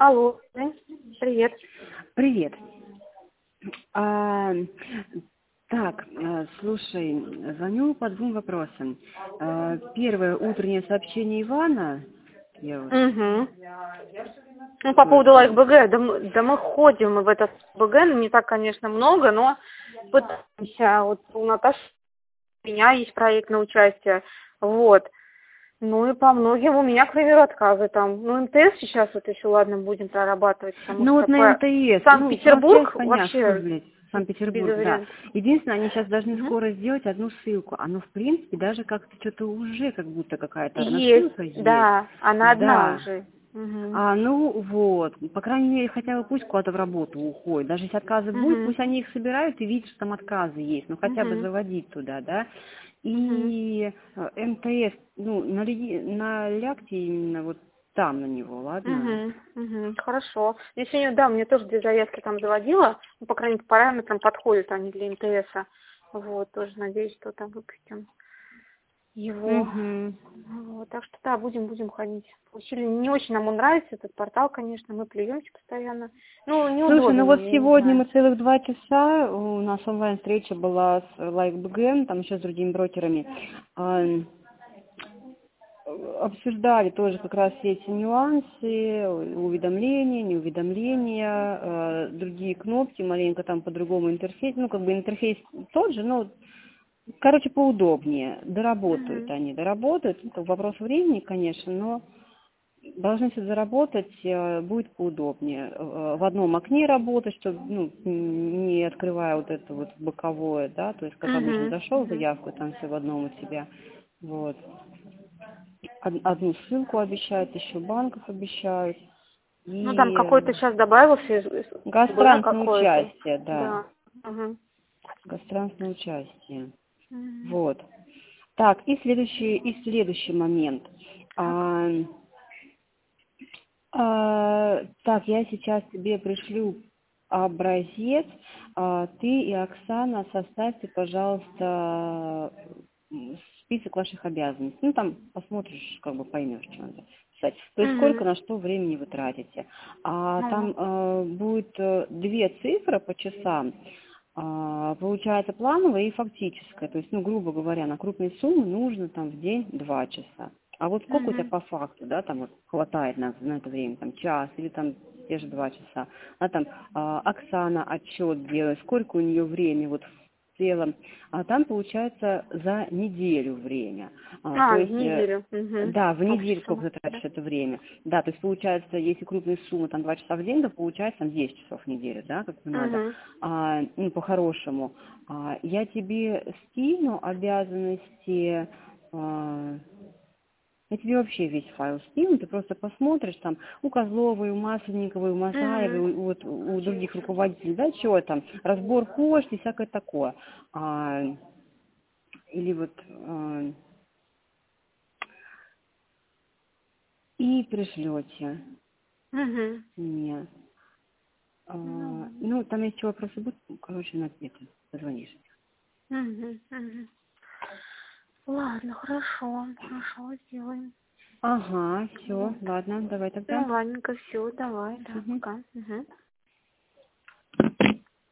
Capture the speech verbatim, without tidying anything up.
Алло, да? Привет. Привет. А, так, э, слушай, звоню по двум вопросам. А, первое, утреннее сообщение Ивана. Я вот Угу. Ну, по поводу просто... лайк БГ, да мы, да мы ходим мы в этот БГ, ну, не так, конечно, много, но пытаемся. Вот у Наташи, у меня есть проект на участие, вот. Ну и по многим у меня, к примеру, отказы там. Ну, МТС сейчас вот еще, ладно, будем прорабатывать, потому Ну вот что на по МТС, ну про связь Санкт-Петербург понятно, вообще блядь, без Санкт-Петербург, да. вариантов. Единственное, они сейчас должны Угу. скоро сделать одну ссылку. Оно, в принципе, даже как-то что-то уже, как будто какая-то одна Есть, ссылка есть. да, она одна Да. уже. Угу. А, ну вот, по крайней мере, хотя бы пусть куда-то в работу уходит. Даже если отказы будут, Угу. пусть они их собирают и видят, что там отказы есть. Ну хотя бы Угу. заводить туда, да. Угу. И э, МТС, ну, налеги- налягте именно вот там на него, ладно? Угу, угу, хорошо. Я сегодня, да, мне тоже две заявки там заводила, ну, по крайней мере, по параметрам подходят они для МТСа. Вот, тоже надеюсь, что там выпустим его. Угу. Вот, так что да, будем, будем ходить. Получили, не очень нам он нравится, этот портал, конечно, мы плюемся постоянно. Ну, Слушай, ну неудобен вот он, я не сегодня мы знаю. целых два часа, у нас онлайн-встреча была с LikeBG, там еще с другими брокерами, а, обсуждали тоже как раз все эти нюансы, уведомления, неуведомления, э, другие кнопки, маленько там по-другому интерфейс, ну как бы интерфейс тот же, но, короче, поудобнее. Доработают Угу, они, доработают, это вопрос времени, конечно, но должны все заработать, э, будет поудобнее. Э, В одном окне работать, чтобы, ну, не открывая вот это вот боковое, да, то есть как обычно угу, зашел угу. заявку, там все в одном у тебя, вот. Од- Одну ссылку обещают, еще банков обещают. Ну, там И какой-то сейчас добавился, из- из- было гастранс на какое-то. участие, да. Да. Угу. Гастранс на участие. Угу. Вот. Так, и следующий, и следующий момент. Так. А, а, так, я сейчас тебе пришлю образец. А, ты и Оксана составьте, пожалуйста, м, список ваших обязанностей. Ну, там посмотришь, как бы поймешь, что надо писать. То есть сколько Угу. на что времени вы тратите. А Ну, там э, будет э, две цифры по часам. А, получается плановая и фактическая. То есть, ну, грубо говоря, на крупные суммы нужно там в день два часа. А вот сколько у тебя угу. по факту, да, там вот хватает на, на это время, там час или там те же два часа. А там а, Оксана отчет делает, сколько у нее времени вот в целом. А там получается за неделю время. А, то А, в есть, э, неделю. Угу. да, в Общая неделю сумма. сколько ты Да. тратишь это время. Да, то есть получается, если крупная сумма, там два часа в день, то получается там десять часов в неделю, да, как надо, Угу. а, ну, по-хорошему. А, я тебе скину обязанности, а, я тебе вообще весь файл скину, ты просто посмотришь там у Козловой, у Масленниковой, у Мазаевой, Угу. у, вот, у других руководителей, да, чего там, разбор почты, всякое такое. А, или вот а, и пришлете Угу. мне. А, Ну, ну, там если вопросы будут, короче, на это позвонишь. угу. Угу. Ладно, хорошо. Хорошо, сделаем. Ага, все, Вот. ладно, давай тогда. Ну, ладненько, все, давай, да, Мгм. пока. Угу.